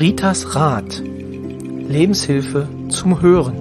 Ritas Rat. Lebenshilfe zum Hören.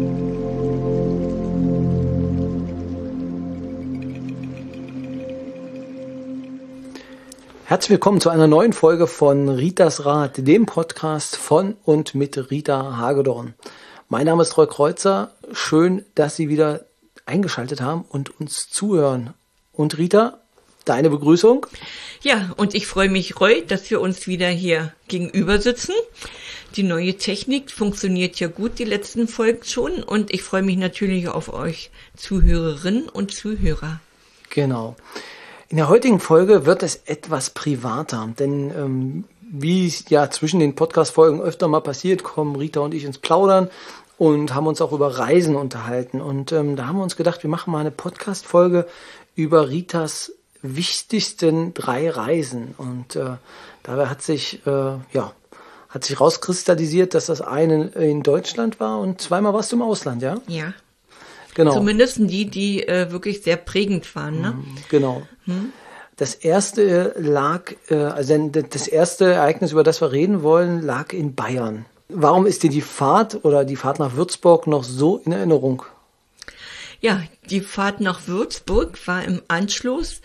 Herzlich willkommen zu einer neuen Folge von Ritas Rat, dem Podcast von und mit Rita Hagedorn. Mein Name ist Roy Kreuzer. Schön, dass Sie wieder eingeschaltet haben und uns zuhören. Und Rita, deine Begrüßung? Ja, und ich freue mich, Roy, dass wir uns wieder hier gegenüber sitzen. Die neue Technik funktioniert ja gut, die letzten Folgen schon. Und ich freue mich natürlich auf euch Zuhörerinnen und Zuhörer. Genau. In der heutigen Folge wird es etwas privater, denn wie es ja zwischen den Podcast-Folgen öfter mal passiert, kommen Rita und ich ins Plaudern und haben uns auch über Reisen unterhalten. Und da haben wir uns gedacht, wir machen mal eine Podcast-Folge über Ritas wichtigsten 3 Reisen. Und dabei hat sich rauskristallisiert, dass das eine in Deutschland war und zweimal warst du im Ausland, ja? Ja. Genau. Zumindest die wirklich sehr prägend waren, ne? Genau. Das erste das erste Ereignis, über das wir reden wollen, lag in Bayern. Warum ist dir die Fahrt nach Würzburg noch so in Erinnerung? Ja, die Fahrt nach Würzburg war im Anschluss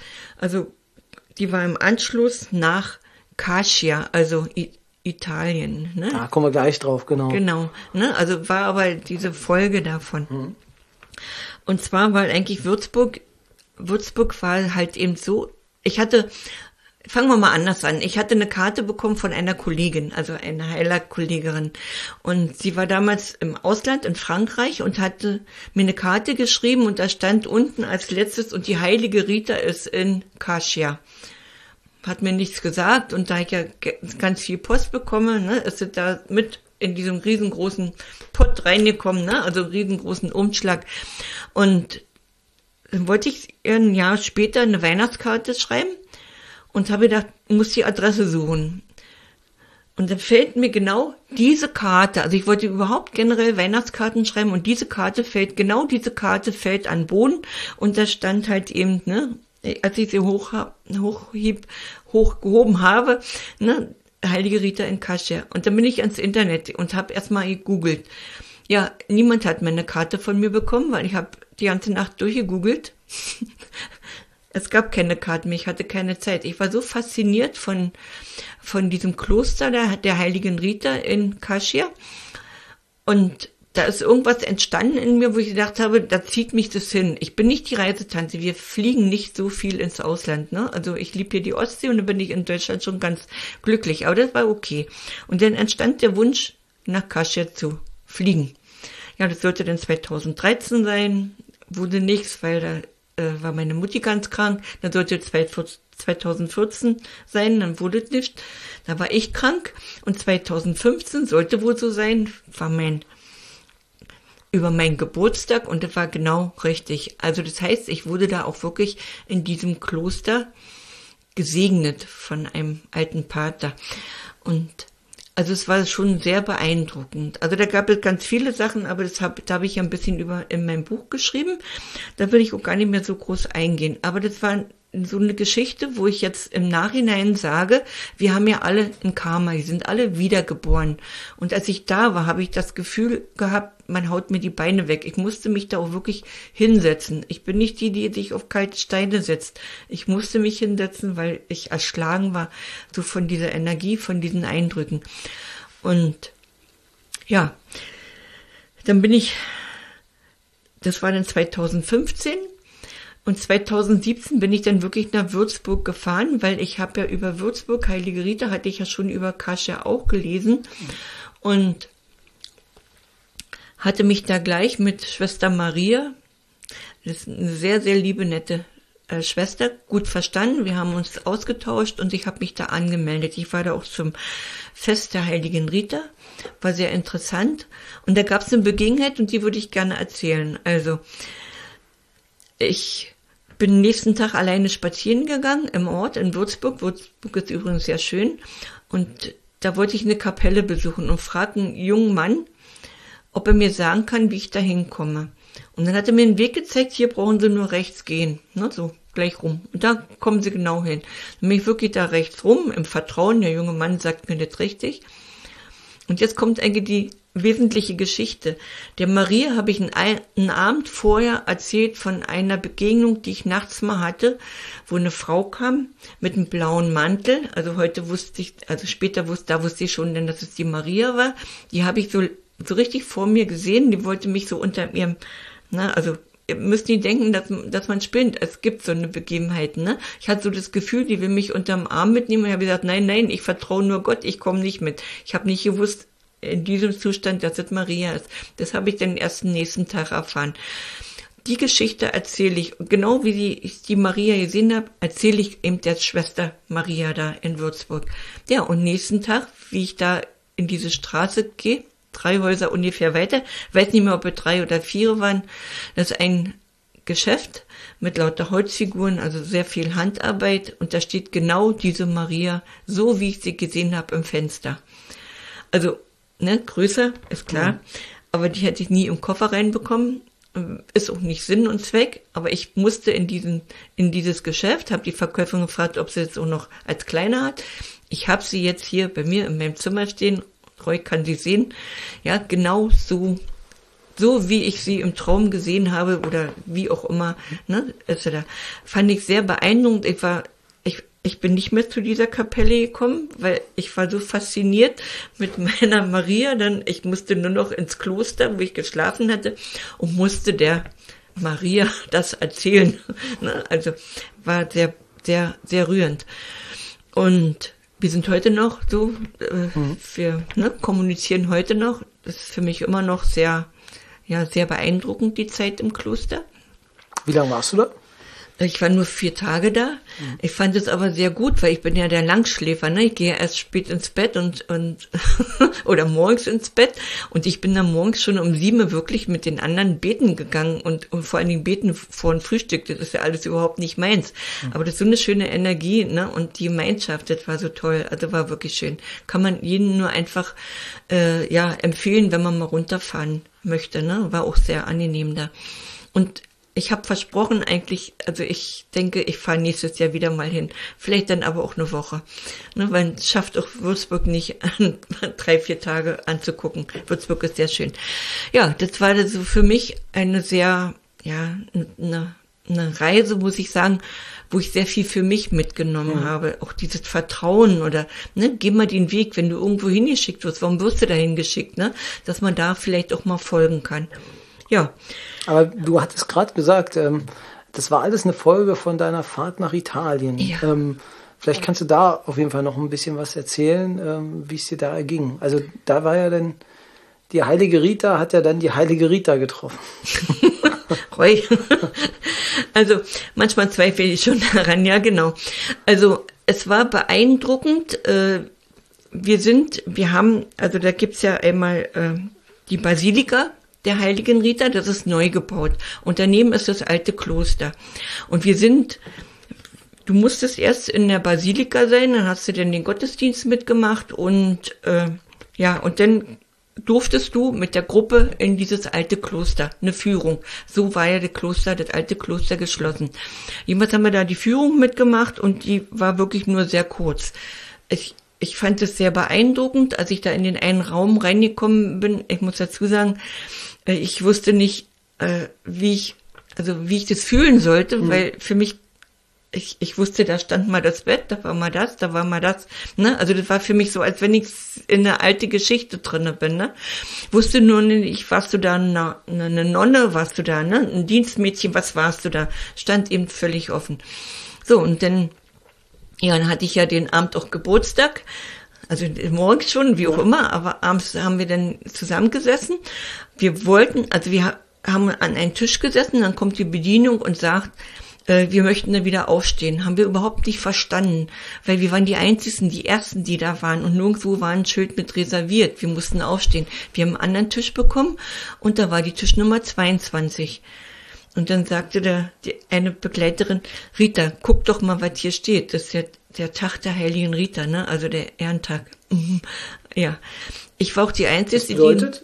nach Cascia, also Italien, ne? Da kommen wir gleich drauf, genau. Genau, ne? Also war aber diese Folge davon. Und zwar, weil eigentlich Würzburg war halt eben so, fangen wir mal anders an. Ich hatte eine Karte bekommen von einer Kollegin, also einer Heilerkollegin. Und sie war damals im Ausland in Frankreich und hatte mir eine Karte geschrieben und da stand unten als letztes, und die heilige Rita ist in Cascia. Hat mir nichts gesagt, und da ich ja ganz viel Post bekomme, ne, ist sie da mit in diesem riesengroßen Pott reingekommen, ne, also riesengroßen Umschlag. Und dann wollte ich ein Jahr später eine Weihnachtskarte schreiben und habe gedacht, ich muss die Adresse suchen. Und dann fällt mir genau diese Karte, also ich wollte überhaupt generell Weihnachtskarten schreiben und diese Karte fällt an den Boden, und da stand halt eben, ne, als ich sie hochgehoben habe, ne, Heilige Rita in Cascia. Und dann bin ich ans Internet und habe erstmal gegoogelt. Ja, niemand hat meine Karte von mir bekommen, weil ich habe die ganze Nacht durchgegoogelt. Es gab keine Karten mehr, ich hatte keine Zeit. Ich war so fasziniert von diesem Kloster der Heiligen Rita in Cascia. Und da ist irgendwas entstanden in mir, wo ich gedacht habe, da zieht mich das hin. Ich bin nicht die Reisetante, wir fliegen nicht so viel ins Ausland, ne? Also ich liebe hier die Ostsee und da bin ich in Deutschland schon ganz glücklich, aber das war okay. Und dann entstand der Wunsch, nach Cascia zu fliegen. Ja, das sollte dann 2013 sein, wurde nichts, weil da war meine Mutti ganz krank. Dann sollte 2014 sein, dann wurde es nicht. Da war ich krank und 2015 sollte wohl so sein, war über meinen Geburtstag, und das war genau richtig. Also das heißt, ich wurde da auch wirklich in diesem Kloster gesegnet von einem alten Pater. Und also es war schon sehr beeindruckend. Also da gab es ganz viele Sachen, aber da habe ich ja ein bisschen in meinem Buch geschrieben. Da will ich auch gar nicht mehr so groß eingehen. Aber das war so eine Geschichte, wo ich jetzt im Nachhinein sage, wir haben ja alle ein Karma, die sind alle wiedergeboren. Und als ich da war, habe ich das Gefühl gehabt, man haut mir die Beine weg. Ich musste mich da auch wirklich hinsetzen. Ich bin nicht die sich auf kalte Steine setzt. Ich musste mich hinsetzen, weil ich erschlagen war, so von dieser Energie, von diesen Eindrücken. Und ja, das war dann 2015. Und 2017 bin ich dann wirklich nach Würzburg gefahren, weil ich habe ja über Würzburg, Heilige Rita, hatte ich ja schon über Cascia auch gelesen und hatte mich da gleich mit Schwester Maria, das ist eine sehr, sehr liebe, nette Schwester, gut verstanden. Wir haben uns ausgetauscht und ich habe mich da angemeldet. Ich war da auch zum Fest der Heiligen Rita, war sehr interessant. Und da gab es eine Begebenheit und die würde ich gerne erzählen. Also, ich bin nächsten Tag alleine spazieren gegangen im Ort in Würzburg. Würzburg ist übrigens sehr schön. Und da wollte ich eine Kapelle besuchen und fragte einen jungen Mann, ob er mir sagen kann, wie ich da hinkomme. Und dann hat er mir einen Weg gezeigt, hier brauchen Sie nur rechts gehen. Ne, so, gleich rum. Und da kommen Sie genau hin. Dann bin ich wirklich da rechts rum, im Vertrauen, der junge Mann sagt mir das richtig. Und jetzt kommt eigentlich die wesentliche Geschichte. Der Maria habe ich einen Abend vorher erzählt von einer Begegnung, die ich nachts mal hatte, wo eine Frau kam mit einem blauen Mantel. Also später wusste ich schon, denn dass es die Maria war. Die habe ich so richtig vor mir gesehen. Die wollte mich so unter ihrem, ihr müsst nicht denken, dass man spinnt. Es gibt so eine Begebenheit, ne? Ich hatte so das Gefühl, die will mich unterm Arm mitnehmen. Und ich habe gesagt, nein, ich vertraue nur Gott, ich komme nicht mit. Ich habe nicht gewusst, in diesem Zustand, dass es Maria ist. Das habe ich dann erst am nächsten Tag erfahren. Die Geschichte erzähle ich, genau wie ich die Maria gesehen habe, erzähle ich eben der Schwester Maria da in Würzburg. Ja, und nächsten Tag, wie ich da in diese Straße gehe, 3 Häuser ungefähr weiter, weiß nicht mehr, ob es 3 oder 4 waren, das ist ein Geschäft mit lauter Holzfiguren, also sehr viel Handarbeit, und da steht genau diese Maria, so wie ich sie gesehen habe im Fenster. Also, größer, ist klar, aber die hätte ich nie im Koffer reinbekommen, ist auch nicht Sinn und Zweck, aber ich musste in dieses Geschäft, habe die Verkäuferin gefragt, ob sie es auch noch als kleiner hat. Ich habe sie jetzt hier bei mir in meinem Zimmer stehen, Roy kann sie sehen, ja, genau so wie ich sie im Traum gesehen habe oder wie auch immer, also da fand ich sehr beeindruckend. Ich bin nicht mehr zu dieser Kapelle gekommen, weil ich war so fasziniert mit meiner Maria. Ich musste nur noch ins Kloster, wo ich geschlafen hatte, und musste der Maria das erzählen. Also war sehr, sehr, sehr rührend. Und wir sind heute noch so, wir kommunizieren heute noch. Das ist für mich immer noch sehr, sehr beeindruckend, die Zeit im Kloster. Wie lange warst du da? Ich war nur 4 Tage da. Ich fand es aber sehr gut, weil ich bin ja der Langschläfer, ne? Ich gehe ja erst spät ins Bett und oder morgens ins Bett, und ich bin dann morgens schon um 7 wirklich mit den anderen beten gegangen und vor allen Dingen beten vor dem Frühstück. Das ist ja alles überhaupt nicht meins. Aber das ist so eine schöne Energie, ne? Und die Gemeinschaft, das war so toll. Also war wirklich schön. Kann man jedem nur einfach empfehlen, wenn man mal runterfahren möchte, ne? War auch sehr angenehm da. Und ich habe versprochen eigentlich, also ich denke, ich fahre nächstes Jahr wieder mal hin. Vielleicht dann aber auch eine Woche. Ne, weil es schafft auch Würzburg nicht, 3-4 Tage anzugucken. Würzburg ist sehr schön. Ja, das war so für mich eine sehr, eine Reise, muss ich sagen, wo ich sehr viel für mich mitgenommen habe. Auch dieses Vertrauen oder, geh mal den Weg, wenn du irgendwo hingeschickt wirst, warum wirst du dahin geschickt, ne? Dass man da vielleicht auch mal folgen kann. Ja. Aber du hattest gerade gesagt, das war alles eine Folge von deiner Fahrt nach Italien. Ja. Vielleicht kannst du da auf jeden Fall noch ein bisschen was erzählen, wie es dir da erging. Also da war ja dann, die heilige Rita hat ja dann die heilige Rita getroffen. Roy. Also manchmal zweifle ich schon daran, ja genau. Also es war beeindruckend. Also da gibt's ja einmal die Basilika der heiligen Rita, das ist neu gebaut. Und daneben ist das alte Kloster. Und du musstest erst in der Basilika sein, dann hast du dann den Gottesdienst mitgemacht und und dann durftest du mit der Gruppe in dieses alte Kloster, eine Führung. So war ja das alte Kloster geschlossen. Jedenfalls haben wir da die Führung mitgemacht und die war wirklich nur sehr kurz. Ich fand es sehr beeindruckend, als ich da in den einen Raum reingekommen bin. Ich muss dazu sagen, ich wusste nicht, wie ich das fühlen sollte, weil für mich, ich wusste, da stand mal das Bett, da war mal das, ne? Also das war für mich so, als wenn ich in einer alten Geschichte drinne bin, ne? Wusste nur nicht, warst du da eine Nonne, warst du da, ne? Ein Dienstmädchen, was warst du da? Stand eben völlig offen. So, und dann hatte ich ja den Abend auch Geburtstag, also morgens schon, wie auch immer, aber abends haben wir dann zusammengesessen. Wir haben an einen Tisch gesessen, dann kommt die Bedienung und sagt, wir möchten dann wieder aufstehen. Haben wir überhaupt nicht verstanden, weil wir waren die Einzigen, die Ersten, die da waren, und nirgendwo war ein Schild mit reserviert. Wir mussten aufstehen. Wir haben einen anderen Tisch bekommen und da war die Tischnummer 22. Und dann sagte eine Begleiterin, Rita, guck doch mal, was hier steht. Das ist der Tag der heiligen Rita, ne? Also der Ehrentag. Ja. Ich war auch die Einzige, die... Was bedeutet?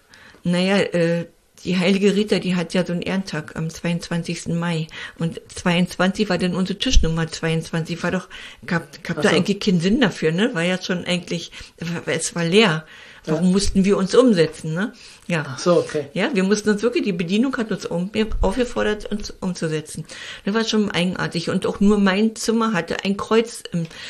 Die heilige Rita, die hat ja so einen Ehrentag am 22. Mai. Und 22 war dann unsere Tischnummer 22. Gab da eigentlich keinen Sinn dafür, ne? War ja schon eigentlich, es war leer. Warum mussten wir uns umsetzen, ne? Ja. Ach so, okay. Ja, wir mussten uns wirklich, die Bedienung hat uns aufgefordert, uns umzusetzen. Das war schon eigenartig. Und auch nur mein Zimmer hatte ein Kreuz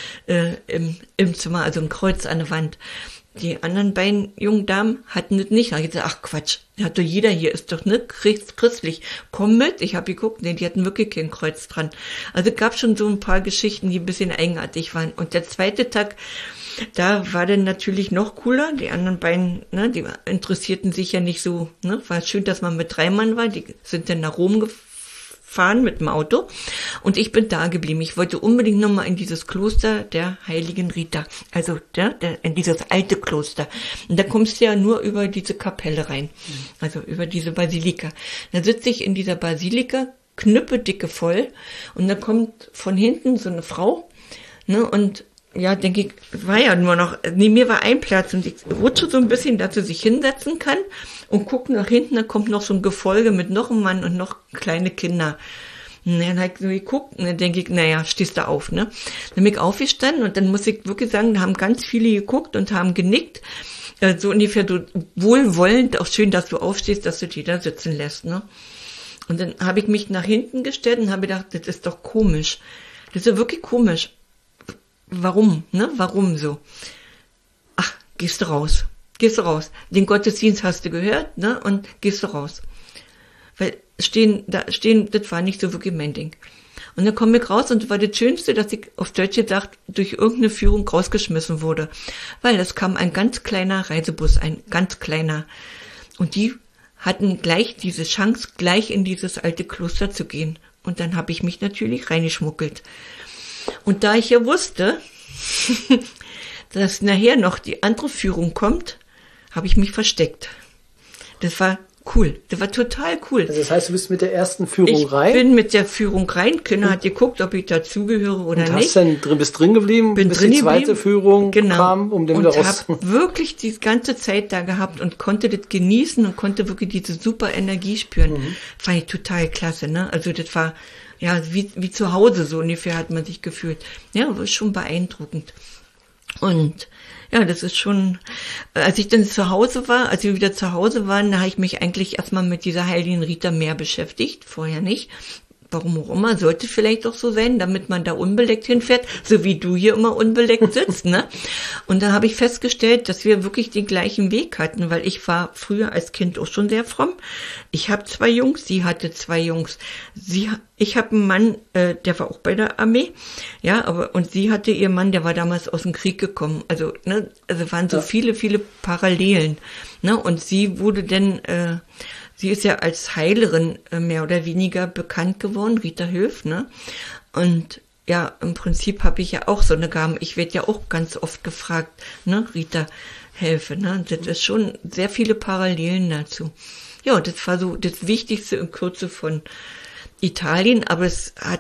im Zimmer, also ein Kreuz an der Wand. Die anderen beiden jungen Damen hatten das nicht. Da habe ich gesagt, ach Quatsch, hat doch jeder hier, ist doch nicht christlich. Komm mit. Ich habe geguckt, nee, die hatten wirklich kein Kreuz dran. Also es gab schon so ein paar Geschichten, die ein bisschen eigenartig waren. Und der zweite Tag, da war dann natürlich noch cooler. Die anderen beiden, ne, die interessierten sich ja nicht so, ne, war schön, dass man mit 3 Mann war. Die sind dann nach Rom gefahren mit dem Auto. Und ich bin da geblieben. Ich wollte unbedingt nochmal in dieses Kloster der Heiligen Rita. Also, in dieses alte Kloster. Und da kommst du ja nur über diese Kapelle rein. Also, über diese Basilika. Da sitze ich in dieser Basilika, knüppedicke voll. Und da kommt von hinten so eine Frau, ne, und ja, denke ich, war ja nur noch, neben mir war ein Platz und ich rutsche so ein bisschen, dass sie sich hinsetzen kann und gucke nach hinten, da kommt noch so ein Gefolge mit noch einem Mann und noch kleine Kinder. Und dann habe ich so geguckt und dann denke ich, naja, stehst du auf, ne? Dann bin ich aufgestanden und dann muss ich wirklich sagen, da haben ganz viele geguckt und haben genickt, so ungefähr so wohlwollend, auch schön, dass du aufstehst, dass du die da sitzen lässt, ne? Und dann habe ich mich nach hinten gestellt und habe gedacht, das ist doch komisch. Das ist ja wirklich komisch. Warum, ne? Warum so? Ach, gehst du raus. Den Gottesdienst hast du gehört, ne? Und gehst du raus. Weil stehen, das war nicht so wirklich mein Ding. Und dann komme ich raus und das war das Schönste, dass ich auf Deutsch gesagt durch irgendeine Führung rausgeschmissen wurde. Weil es kam ein ganz kleiner Reisebus, ein ganz kleiner. Und die hatten gleich diese Chance, gleich in dieses alte Kloster zu gehen. Und dann habe ich mich natürlich reingeschmuggelt. Und da ich ja wusste, dass nachher noch die andere Führung kommt, habe ich mich versteckt. Das war cool. Das war total cool. Also das heißt, du bist mit der ersten Führung rein? Ich bin mit der Führung rein. Kinder hat geguckt, ob ich dazugehöre oder und nicht. Bist drin geblieben, bis die zweite Führung kam, um den wieder raus. Und habe wirklich die ganze Zeit da gehabt und konnte das genießen und konnte wirklich diese super Energie spüren. Fand ich total klasse, ne? Also das war ja wie zu Hause, so ungefähr hat man sich gefühlt. Ja, war schon beeindruckend. Und ja, das ist schon, als ich dann zu Hause war, als wir wieder zu Hause waren, da habe ich mich eigentlich erstmal mit dieser Heiligen Rita mehr beschäftigt, vorher nicht. Warum auch immer, sollte vielleicht auch so sein, damit man da unbeleckt hinfährt, so wie du hier immer unbeleckt sitzt, ne? Und da habe ich festgestellt, dass wir wirklich den gleichen Weg hatten, weil ich war früher als Kind auch schon sehr fromm. Ich habe 2 Jungs, sie hatte 2 Jungs. Ich habe einen Mann, der war auch bei der Armee, ja, und sie hatte ihren Mann, der war damals aus dem Krieg gekommen. Also, ne, waren so viele Parallelen, ne? Und sie wurde dann, sie ist ja als Heilerin mehr oder weniger bekannt geworden, Rita Höf, ne? Und ja, im Prinzip habe ich ja auch so eine Gabe. Ich werde ja auch ganz oft gefragt, ne, Rita, helfe, ne? Das ist schon sehr viele Parallelen dazu. Ja, das war so das Wichtigste in Kürze von Italien, aber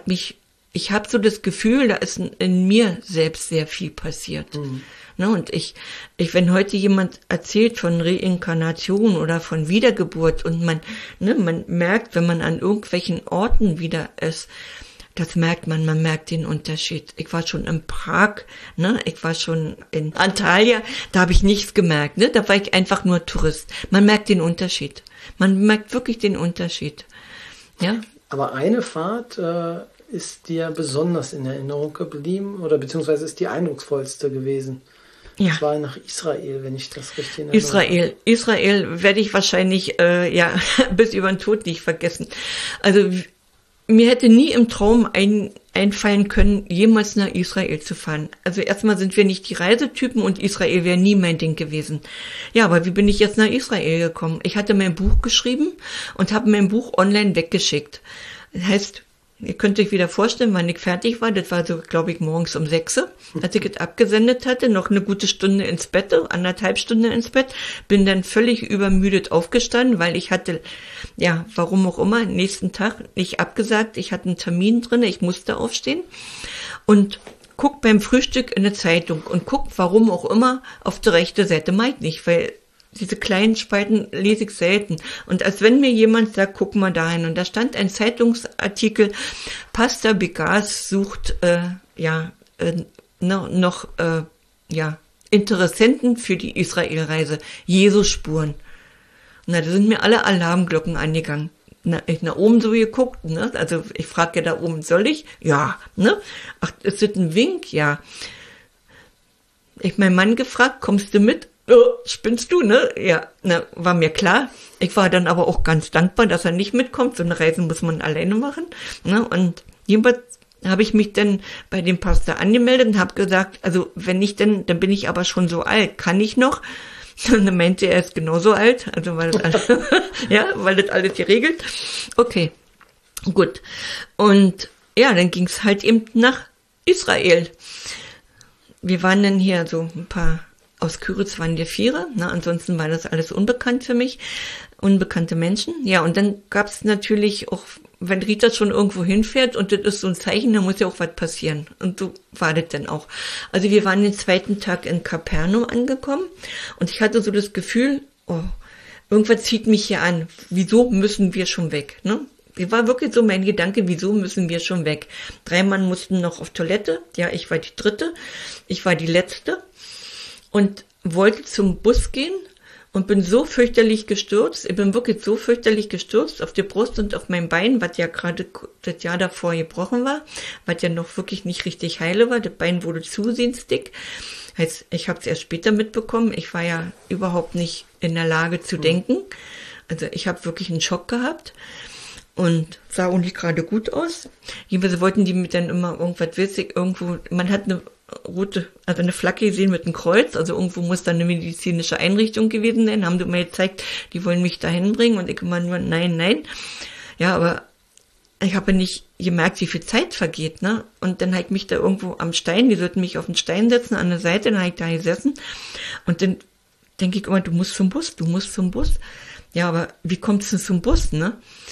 ich habe so das Gefühl, da ist in mir selbst sehr viel passiert. Ne, und wenn heute jemand erzählt von Reinkarnation oder von Wiedergeburt und man merkt, wenn man an irgendwelchen Orten wieder ist, das merkt man merkt den Unterschied. Ich war schon in Prag, ne, ich war schon in Antalya, da habe ich nichts gemerkt, ne, da war ich einfach nur Tourist. Man merkt den Unterschied. Man merkt wirklich den Unterschied. Ja. Aber eine Fahrt ist dir besonders in Erinnerung geblieben oder beziehungsweise ist die eindrucksvollste gewesen. Ja. Das war nach Israel, wenn ich das richtig erinnere. Israel werde ich wahrscheinlich bis über den Tod nicht vergessen. Also mir hätte nie im Traum einfallen können, jemals nach Israel zu fahren. Also erstmal sind wir nicht die Reisetypen und Israel wäre nie mein Ding gewesen. Ja, aber wie bin ich jetzt nach Israel gekommen? Ich hatte mein Buch geschrieben und habe mein Buch online weggeschickt. Das heißt, ihr könnt euch wieder vorstellen, wann ich fertig war. Das war so, glaube ich, morgens um 6, als ich es abgesendet hatte. Noch eine gute Stunde ins Bett, 1,5 Stunden ins Bett. Bin dann völlig übermüdet aufgestanden, weil ich hatte, ja, warum auch immer, nächsten Tag nicht abgesagt. Ich hatte einen Termin drin, ich musste aufstehen. Und guck beim Frühstück in eine Zeitung und guck, warum auch immer, auf die rechte Seite. Meint nicht, weil diese kleinen Spalten lese ich selten. Und als wenn mir jemand sagt, guck mal dahin. Und da stand ein Zeitungsartikel, Pastor Begas sucht, Interessenten für die Israelreise, Jesus-Spuren. Na, da sind mir alle Alarmglocken angegangen. Na, ich nach oben so geguckt, ne? Also ich frage ja da oben, soll ich? Ja, ne? Ach, ist das ein Wink? Ja. Ich meinen Mann gefragt, kommst du mit? Spinnst du, ne? Ja, na, war mir klar. Ich war dann aber auch ganz dankbar, dass er nicht mitkommt. So eine Reise muss man alleine machen. Ne? Und jedenfalls habe ich mich dann bei dem Pastor angemeldet und habe gesagt, also wenn nicht, dann bin ich aber schon so alt. Kann ich noch? Und dann meinte er ist genauso alt, also weil das alles, ja, weil das alles geregelt. Okay, gut. Und ja, dann ging es halt eben nach Israel. Wir waren dann hier so ein paar, aus Küritz waren wir 4, ne? Ansonsten war das alles unbekannt für mich, unbekannte Menschen. Ja, und dann gab es natürlich auch, wenn Rita schon irgendwo hinfährt und das ist so ein Zeichen, dann muss ja auch was passieren. Und so war das dann auch. Also wir waren den 2. Tag in Kapernaum angekommen und ich hatte so das Gefühl, oh, irgendwas zieht mich hier an. Wieso müssen wir schon weg? Ne? War wirklich so mein Gedanke, wieso müssen wir schon weg? 3 Mann mussten noch auf Toilette. Ja, ich war die 3. Ich war die letzte und wollte zum Bus gehen. Und bin so fürchterlich gestürzt, ich bin wirklich so fürchterlich gestürzt auf die Brust und auf mein Bein, was ja gerade das Jahr davor gebrochen war, was ja noch wirklich nicht richtig heile war, das Bein wurde zusehends dick. Heißt, ich habe es erst später mitbekommen, ich war ja überhaupt nicht in der Lage zu denken, also ich habe wirklich einen Schock gehabt und sah auch nicht gerade gut aus. Jedenfalls wollten die mir dann immer irgendwas witzig, irgendwo, man hat eine rote, also eine Flagge gesehen mit einem Kreuz, also irgendwo muss da eine medizinische Einrichtung gewesen sein, haben die mir gezeigt, die wollen mich dahin bringen und ich immer nur, nein. Ja, aber ich habe nicht gemerkt, wie viel Zeit vergeht, ne? Und dann habe ich mich da irgendwo am Stein, die sollten mich auf den Stein setzen, an der Seite, dann habe ich da gesessen und dann denke ich immer, du musst zum Bus. Ja, aber wie kommst du zum Bus, ne?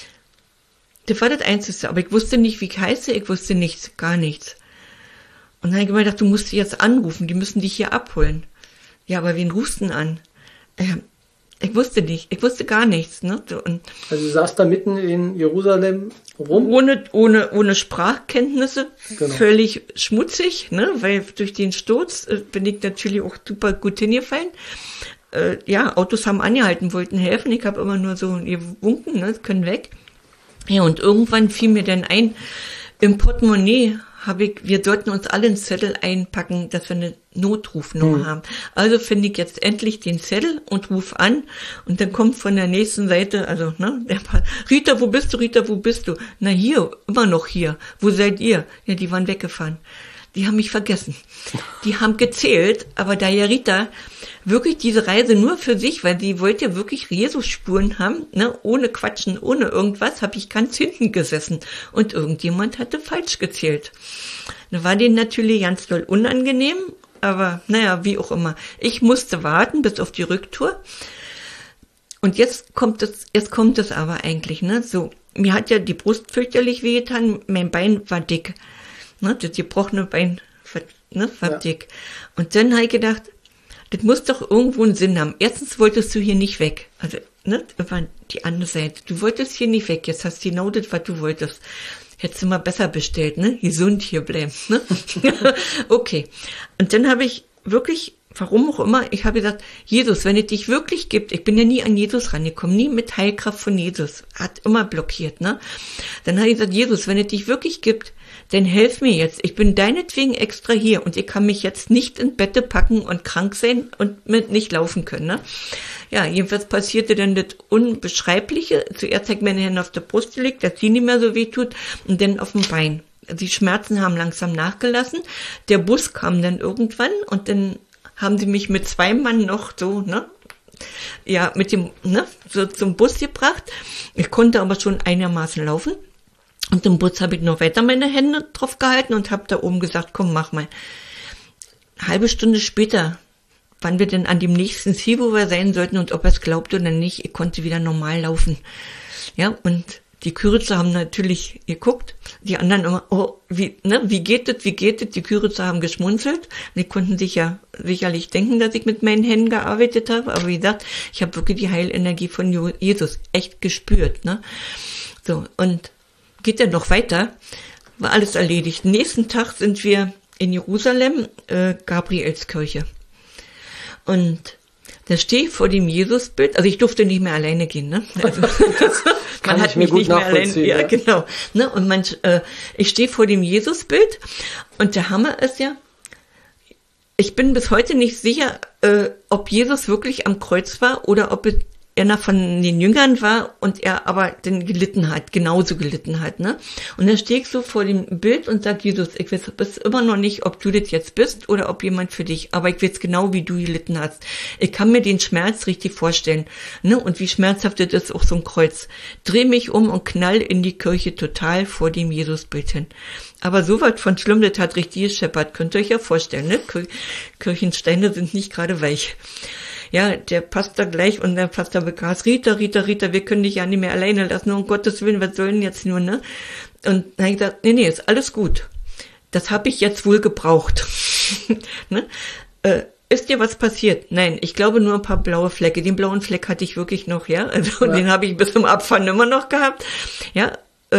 Das war das Einzige, aber ich wusste nicht, wie ich heiße, ich wusste nichts, gar nichts. Und dann habe ich immer gedacht, du musst die jetzt anrufen, die müssen dich hier abholen. Ja, aber wen rufst du denn an? Ich wusste nicht, ich wusste gar nichts. Ne? Und also du saßt da mitten in Jerusalem rum? Ohne Sprachkenntnisse, genau. Völlig schmutzig, ne? Weil durch den Sturz bin ich natürlich auch super gut hingefallen. Ja, Autos haben angehalten, wollten helfen, ich habe immer nur so gewunken, ne? Können weg. Ja, und irgendwann fiel mir dann ein, im Portemonnaie wir sollten uns alle einen Zettel einpacken, dass wir eine Notrufnummer haben. Also finde ich jetzt endlich den Zettel und ruf an und dann kommt von der nächsten Seite, also, ne, Rita, wo bist du? Na, hier, immer noch hier. Wo seid ihr? Ja, die waren weggefahren. Die haben mich vergessen. Die haben gezählt, aber da ja Rita wirklich diese Reise nur für sich, weil sie wollte ja wirklich Jesus-Spuren haben, ne, ohne Quatschen, ohne irgendwas, habe ich ganz hinten gesessen und irgendjemand hatte falsch gezählt. Da war denen natürlich ganz doll unangenehm, aber naja, wie auch immer. Ich musste warten bis auf die Rücktour und jetzt kommt es aber eigentlich, ne, so, mir hat ja die Brust fürchterlich wehgetan, mein Bein war dick. Ne, das gebrochene Bein war dick. Und dann habe ich gedacht, das muss doch irgendwo einen Sinn haben. Erstens wolltest du hier nicht weg. Also, ne, das war die andere Seite. Du wolltest hier nicht weg. Jetzt hast du genau das, was du wolltest. Hättest du mal besser bestellt, ne? Gesund hier bleiben, ne? Okay. Und dann habe ich wirklich, warum auch immer, ich habe gesagt, Jesus, wenn es dich wirklich gibt, ich bin ja nie an Jesus rangekommen, nie mit Heilkraft von Jesus. Hat immer blockiert, ne? Dann habe ich gesagt, Jesus, wenn es dich wirklich gibt, dann helf mir jetzt. Ich bin deinetwegen extra hier und ich kann mich jetzt nicht in Bette packen und krank sein und mit nicht laufen können, ne? Ja, jedenfalls passierte dann das Unbeschreibliche. Zuerst hat meine Hände auf der Brust gelegt, dass sie nicht mehr so weh tut und dann auf dem Bein. Die Schmerzen haben langsam nachgelassen. Der Bus kam dann irgendwann und dann haben sie mich mit 2 Mann noch so, ne? Ja, mit dem, ne? So zum Bus gebracht. Ich konnte aber schon einigermaßen laufen. Und im Bus habe ich noch weiter meine Hände drauf gehalten und habe da oben gesagt, komm, mach mal. Eine halbe Stunde später waren wir denn an dem nächsten Ziel, wo wir sein sollten und ob er es glaubt oder nicht, ich konnte wieder normal laufen. Ja, und die Küritzer haben natürlich geguckt, die anderen immer, oh, wie geht das? Die Küritzer haben geschmunzelt. Die konnten sich ja sicherlich denken, dass ich mit meinen Händen gearbeitet habe, aber wie gesagt, ich habe wirklich die Heilenergie von Jesus echt gespürt, ne? So, und geht ja noch weiter, war alles erledigt. Nächsten Tag sind wir in Jerusalem, Gabrielskirche. Und da stehe ich vor dem Jesusbild, also ich durfte nicht mehr alleine gehen, ne? Also, man hat mich nicht mehr alleine, ja, genau. Ne? Und ich stehe vor dem Jesusbild und der Hammer ist ja, ich bin bis heute nicht sicher, ob Jesus wirklich am Kreuz war oder ob es einer von den Jüngern war und er aber dann genauso gelitten hat, ne? Und dann stehe ich so vor dem Bild und sag, Jesus, ich weiß immer noch nicht, ob du das jetzt bist oder ob jemand für dich, aber ich weiß genau, wie du gelitten hast. Ich kann mir den Schmerz richtig vorstellen, ne? Und wie schmerzhaft das ist, auch so ein Kreuz. Dreh mich um und knall in die Kirche total vor dem Jesusbild hin. Aber so was von schlimm, das hat richtig gescheppert, könnt ihr euch ja vorstellen, ne? Kirchensteine sind nicht gerade weich. Ja, der Pastor gleich und der Pastor bekam, Rita, wir können dich ja nicht mehr alleine lassen, um Gottes Willen, was soll denn jetzt nur, ne? Und dann habe ich gesagt, nee, ist alles gut. Das habe ich jetzt wohl gebraucht. Ne? Ist dir was passiert? Nein, ich glaube nur ein paar blaue Flecke. Den blauen Fleck hatte ich wirklich noch, ja? Also den habe ich bis zum Abfahren immer noch gehabt. Ja,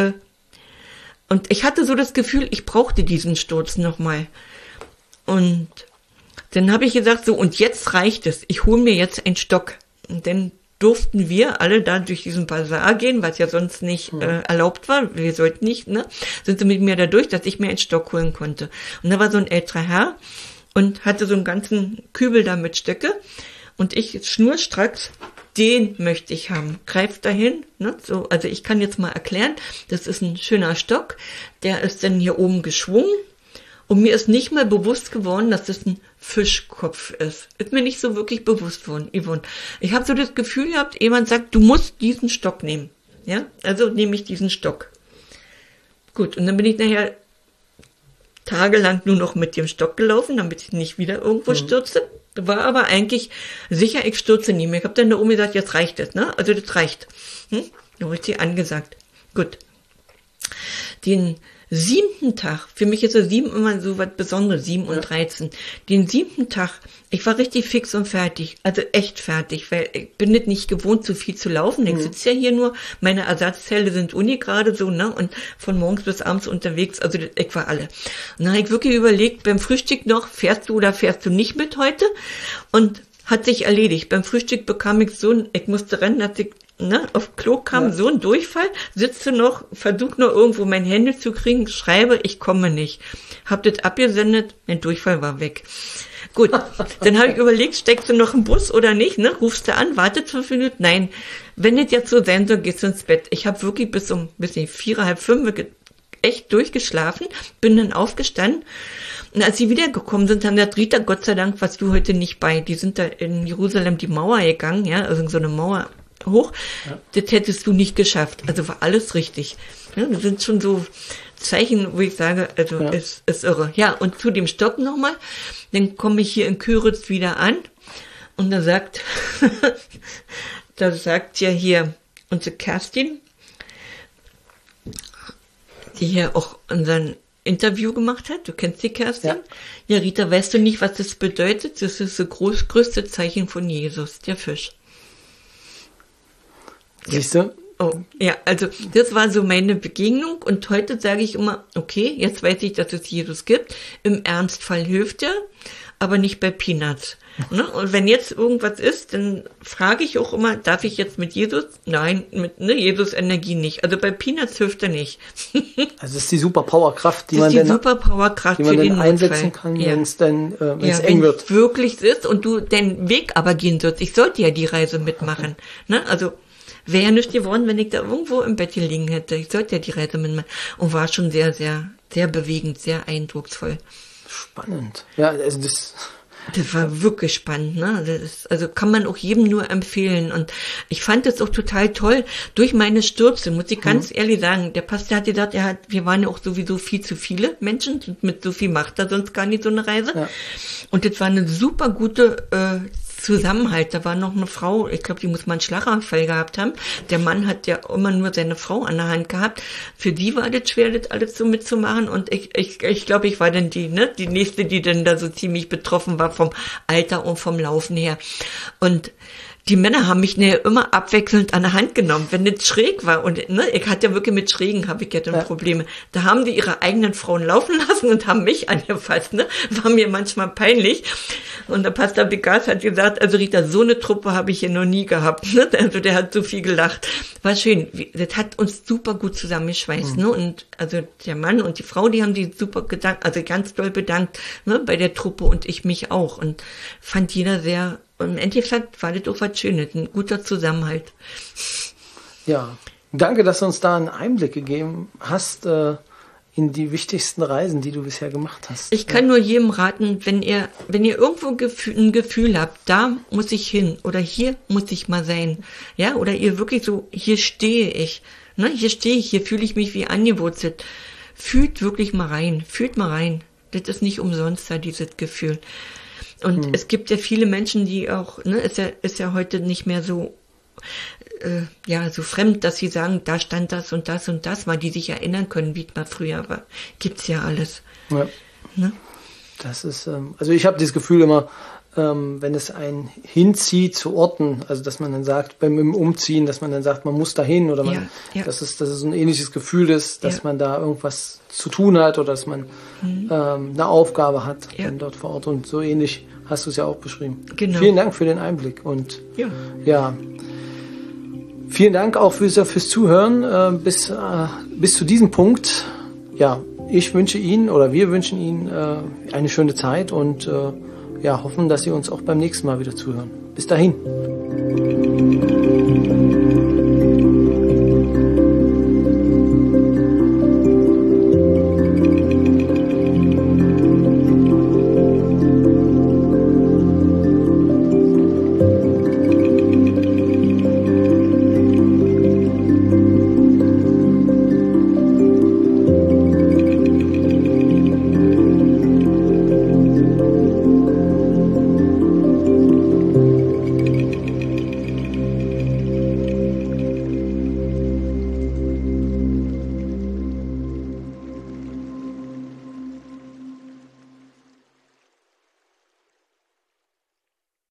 und ich hatte so das Gefühl, ich brauchte diesen Sturz nochmal. Und dann habe ich gesagt, so, und jetzt reicht es. Ich hole mir jetzt einen Stock. Und dann durften wir alle da durch diesen Basar gehen, was ja sonst nicht erlaubt war. Wir sollten nicht, ne? Sind sie mit mir da durch, dass ich mir einen Stock holen konnte. Und da war so ein älterer Herr und hatte so einen ganzen Kübel da mit Stöcke. Und ich schnurstracks, den möchte ich haben. Greift dahin, ne? So, also ich kann jetzt mal erklären, das ist ein schöner Stock. Der ist dann hier oben geschwungen. Und mir ist nicht mal bewusst geworden, dass das ein Fischkopf ist. Ist mir nicht so wirklich bewusst worden, Yvonne. Ich habe so das Gefühl gehabt, jemand sagt, du musst diesen Stock nehmen. Ja, also nehme ich diesen Stock. Gut, und dann bin ich nachher tagelang nur noch mit dem Stock gelaufen, damit ich nicht wieder irgendwo stürze. War aber eigentlich sicher, ich stürze nie mehr. Ich habe dann da oben gesagt, jetzt reicht es, ne? Also das reicht. Da habe ich dir angesagt. Gut. Den 7. Tag, für mich ist der 7 immer so was Besonderes, 7 und 13. Den 7. Tag, ich war richtig fix und fertig, also echt fertig, weil ich bin nicht gewohnt, so viel zu laufen. Ich sitze ja hier nur, meine Ersatzteile sind Uni gerade so, ne, und von morgens bis abends unterwegs, also ich war alle. Und dann habe ich wirklich überlegt, beim Frühstück noch, fährst du oder fährst du nicht mit heute? Und hat sich erledigt. Beim Frühstück bekam ich ich musste rennen, dass ich auf Klo kam, so ein Durchfall, sitze noch, versuche noch irgendwo mein Handy zu kriegen, schreibe, ich komme nicht. Hab das abgesendet, mein Durchfall war weg. Gut, dann habe ich überlegt, steckst du noch im Bus oder nicht, ne? Rufst du an, wartet 5 Minuten, nein. Wenn das jetzt so sein soll, gehst du ins Bett. Ich habe wirklich bis um 4, halb 5 echt durchgeschlafen, bin dann aufgestanden. Und als sie wiedergekommen sind, haben gesagt, Rita, Gott sei Dank warst du heute nicht bei. Die sind da in Jerusalem die Mauer gegangen, ja, also so eine Mauer hoch. Ja. Das hättest du nicht geschafft. Also war alles richtig. Ja, das sind schon so Zeichen, wo ich sage, also ist irre. Ja, und zu dem Stock nochmal. Dann komme ich hier in Küritz wieder an und da sagt ja hier unsere Kerstin, die hier auch unseren Interview gemacht hat. Du kennst die Kerstin? Ja, Rita, weißt du nicht, was das bedeutet? Das ist das größte Zeichen von Jesus, der Fisch. Siehst du? Oh, ja, also das war so meine Begegnung und heute sage ich immer, okay, jetzt weiß ich, dass es Jesus gibt. Im Ernstfall hilft er, aber nicht bei Peanuts. Ne? Und wenn jetzt irgendwas ist, dann frage ich auch immer, darf ich jetzt mit Jesus? Nein, mit Jesus Energie nicht. Also bei Peanuts hilft er nicht. Also das ist die Superpowerkraft, die man dann einsetzen kann, wenn es dann eng wird. Wirklich ist und du den Weg aber gehen sollst. Ich sollte ja die Reise mitmachen. Ne? Also wäre ja nicht geworden, wenn ich da irgendwo im Bett liegen hätte. Ich sollte ja die Reise mitmachen. Und war schon sehr, sehr, sehr bewegend, sehr eindrucksvoll. Spannend. Ja, also das war wirklich spannend, ne? Also kann man auch jedem nur empfehlen. Und ich fand es auch total toll. Durch meine Stürze, muss ich ganz ehrlich sagen, der Pastor hat gesagt, wir waren ja auch sowieso viel zu viele Menschen, mit so viel macht er sonst gar nicht so eine Reise. Ja. Und das war eine super gute Zusammenhalt. Da war noch eine Frau, ich glaube, die muss mal einen Schlaganfall gehabt haben. Der Mann hat ja immer nur seine Frau an der Hand gehabt. Für die war das schwer, das alles so mitzumachen. Und ich glaube, ich war dann die nächste, die dann da so ziemlich betroffen war vom Alter und vom Laufen her. Und die Männer haben mich immer abwechselnd an der Hand genommen, wenn das schräg war. Und ne, ich hatte ja wirklich mit Schrägen, habe ich ja dann Probleme. Da haben die ihre eigenen Frauen laufen lassen und haben mich angefasst. Ne? War mir manchmal peinlich. Und der Pastor Begas hat gesagt, also Rita, so eine Truppe habe ich hier noch nie gehabt. Ne? Also der hat so viel gelacht. War schön. Das hat uns super gut zusammengeschweißt. Ne? Und also der Mann und die Frau, die haben die super gedankt, also ganz doll bedankt, ne, bei der Truppe und ich mich auch. Und fand jeder sehr, im Endeffekt war das auch was Schönes, ein guter Zusammenhalt. Ja, danke, dass du uns da einen Einblick gegeben hast in die wichtigsten Reisen, die du bisher gemacht hast. Ich kann nur jedem raten, wenn ihr irgendwo ein Gefühl habt, da muss ich hin oder hier muss ich mal sein, ja, oder ihr wirklich so, hier stehe ich, ne, hier stehe ich, hier fühle ich mich wie angewurzelt. Fühlt wirklich mal rein, fühlt mal rein. Das ist nicht umsonst da, dieses Gefühl. Und es gibt ja viele Menschen, die auch, ne, ist ja heute nicht mehr so, so fremd, dass sie sagen, da stand das und das und das, weil die sich erinnern können, wie es mal früher war. Gibt's ja alles. Ja. Ne? Das ist, also ich habe das Gefühl immer, wenn es einen hinzieht zu Orten, also dass man dann sagt, beim Umziehen, dass man dann sagt, man muss dahin oder man, dass es ein ähnliches Gefühl ist, dass man da irgendwas zu tun hat oder dass man eine Aufgabe hat dort vor Ort, und so ähnlich hast du es ja auch beschrieben. Genau. Vielen Dank für den Einblick und vielen Dank auch fürs Zuhören bis zu diesem Punkt. Ja, ich wünsche Ihnen oder wir wünschen Ihnen eine schöne Zeit und hoffen, dass Sie uns auch beim nächsten Mal wieder zuhören. Bis dahin.